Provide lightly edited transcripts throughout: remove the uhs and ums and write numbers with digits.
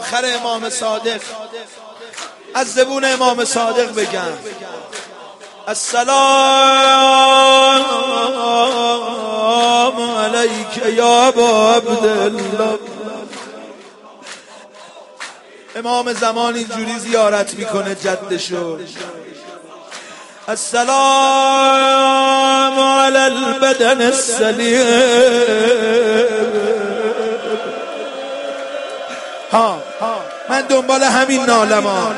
آخر امام صادق از زبون امام صادق بگم السلام علیک یا ابا عبدالله. امام زمان اینجوری زیارت میکنه جدشو. السلام علی البدن السلیم. من دنبال همین نالم.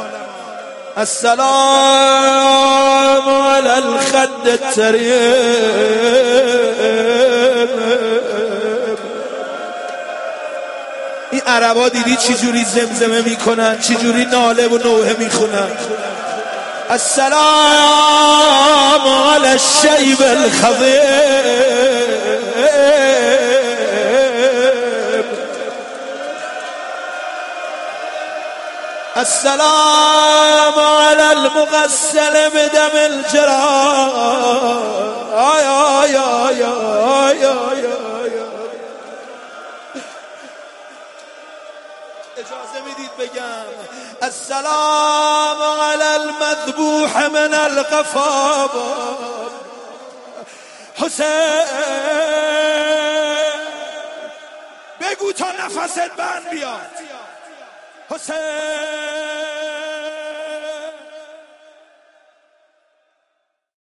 السلام علی الخد الطریم. این عربا دیدی چی جوری زمزمه میکنن، چی جوری ناله و نوحه میخونن. السلام علی الشیب الخضیم. السلام علی المغسل بدم الجراح. اجازه میدید بگم السلام علی المذبوح من القفا. حسین بگو تا نفست بند بیاد. حسین